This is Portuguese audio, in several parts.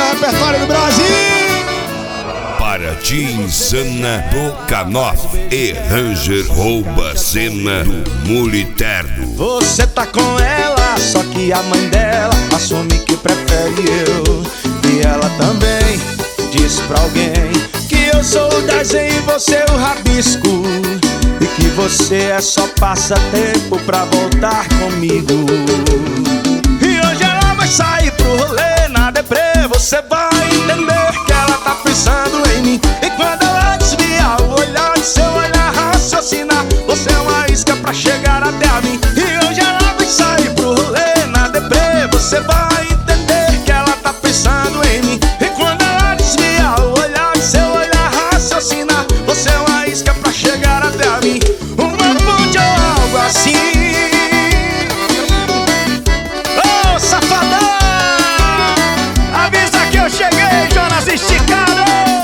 repertório do Brasil. Para ti insana do Canoff e Ranger rouba cena do Muliterno. Você tá com ela, só que a mãe dela assume que prefere eu. E ela também diz pra alguém que eu sou o desenho e você o rabisco, e que você é só passatempo pra voltar comigo. E hoje ela vai sair pro rolê na deprê. Você vai entender que ela tá pensando em mim. E quando ela desviar o olhar, de seu olhar raciocinar, você é uma isca pra chegar até a mim. E hoje ela vai sair pro rolê na deprê. Você vai entender que ela tá pensando em mim. E quando ela desviar o olhar, de seu olhar raciocinar, você é uma isca pra chegar até a mim. Uma ponte ou algo assim. Ô, safadão, avisa que eu cheguei, Jonas Esticado.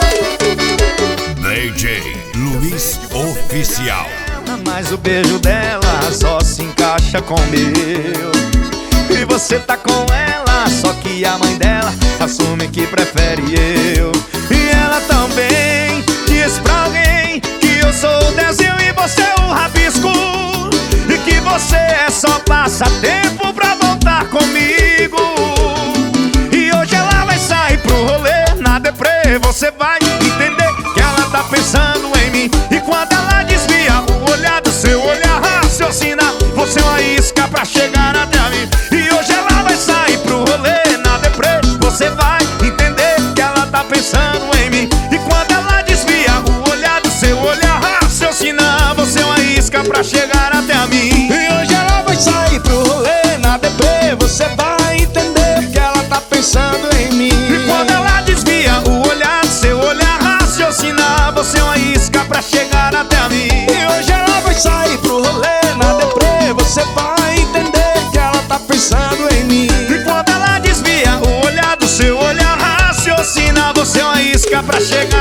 DJ Luiz Oficial. Mas o beijo dela só se encaixa com o meu. E você tá com ela, só que a mãe dela assume que prefere eu. E ela também diz pra alguém que eu sou o desenho e você é o rabisco, e que você é só passatempo pra voltar comigo. E hoje ela vai sair pro rolê na deprê. Você vai entender que ela tá pensando em mim. E quando ela desvia o olhar, do seu olhar raciocina, você é uma isca pra chegar até a mim. E hoje ela vai sair pro rolê na deprê. Você vai entender que ela tá pensando em mim. E quando ela desvia o olhar, do seu olhar raciocina, você é uma isca pra chegar até a mim. E hoje ela vai sair pro rolê na deprê. Você vai entender que ela tá pensando em mim. E quando ela desvia o olhar, do seu olhar raciocina, você é uma isca pra chegar até a mim. E hoje ela vai sair pro rolê na deprê. Você vai entender que ela tá pensando em mim. E quando ela desvia o olhar, do seu olhar raciocina, você é uma isca pra chegar